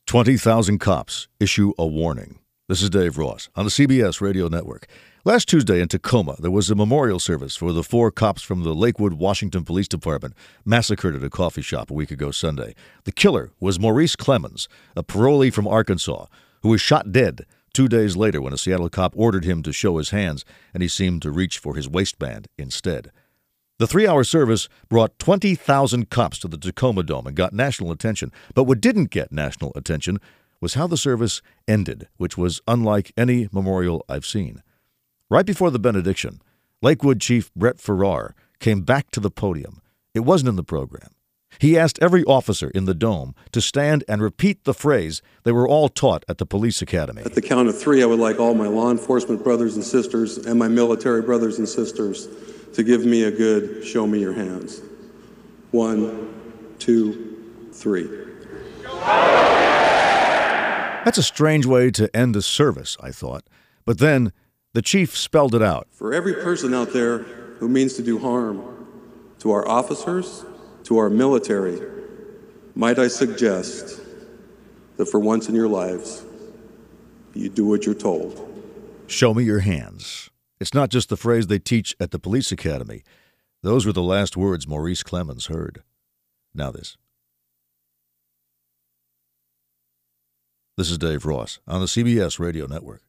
20,000 cops issue a warning. This is Dave Ross on the CBS Radio Network. Last Tuesday in Tacoma, there was a memorial service for the 4 cops from the Lakewood, Washington Police Department massacred at a coffee shop a week ago Sunday. The killer was Maurice Clemens, a parolee from Arkansas, who was shot dead 2 days later when a Seattle cop ordered him to show his hands, and he seemed to reach for his waistband instead. The 3-hour service brought 20,000 cops to the Tacoma Dome and got national attention. But what didn't get national attention was how the service ended, which was unlike any memorial I've seen. Right before the benediction, Lakewood Chief Brett Farrar came back to the podium. It wasn't in the program. He asked every officer in the Dome to stand and repeat the phrase they were all taught at the police academy. At the count of 3, I would like all my law enforcement brothers and sisters and my military brothers and sisters to give me a good show me your hands. 1, 2, 3. That's a strange way to end a service, I thought. But then the chief spelled it out. For every person out there who means to do harm to our officers, to our military, might I suggest that for once in your lives, you do what you're told. Show me your hands. It's not just the phrase they teach at the police academy. Those were the last words Maurice Clemens heard. Now this. This is Dave Ross on the CBS Radio Network.